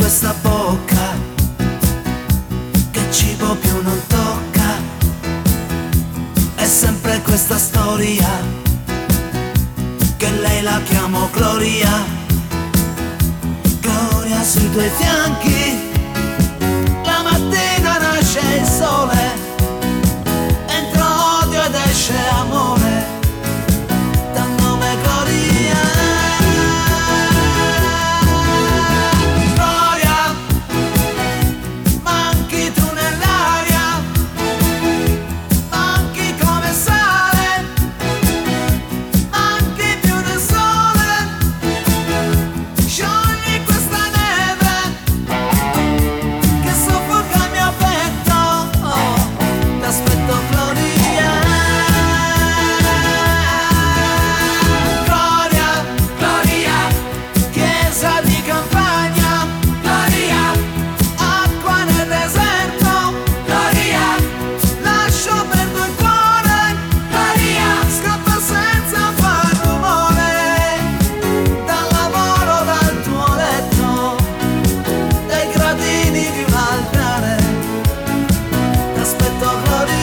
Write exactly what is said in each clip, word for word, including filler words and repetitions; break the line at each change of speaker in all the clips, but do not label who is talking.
questa bocca che cibo più non tocca. È sempre questa storia che lei la chiamo Gloria. Gloria sui tuoi fianchi, la mattina nasce il sole, entra odio ed esce amore, dal nome Gloria. Gloria, manchi tu nell'aria, manchi come sale, manchi più del sole, sciogli questa neve che soffoca il mio petto, oh, t'aspetto Gloria. Gloria, Gloria, chiesa di campagna, Gloria, acqua nel deserto, Gloria, lascio perdo il cuore, Gloria, scappa senza far rumore, dal lavoro, dal tuo letto, dai gradini di un altare, t'aspetto Gloria.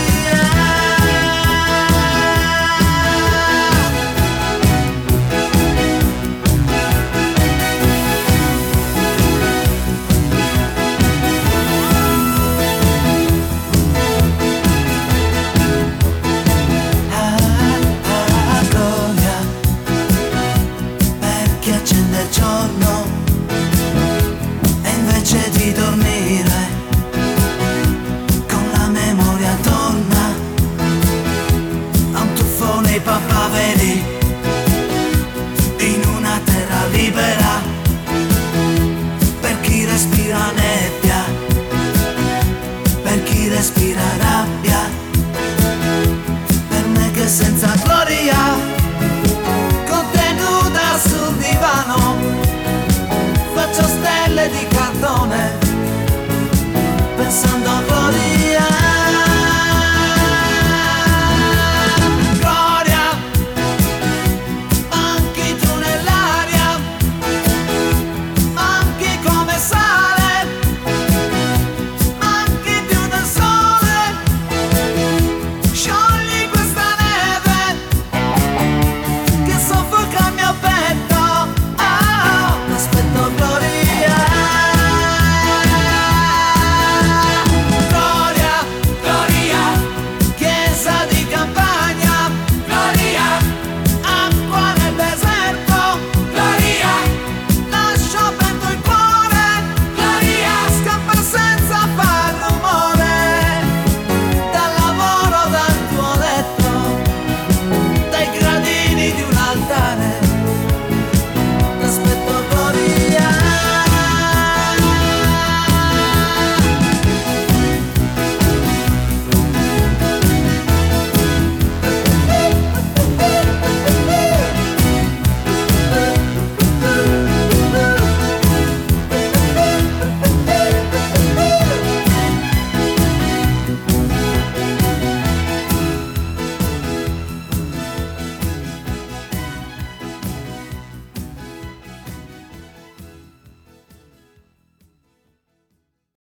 Ah, ah, Gloria, per chi accende il giorno e invece di dormire con la memoria torna a un tuffo nei papaveri in una terra libera, per chi respira nebbia, per chi respira rabbia, per me che senza gloria, contenuta sul divano, faccio stelle di cartone pensando a Gloria.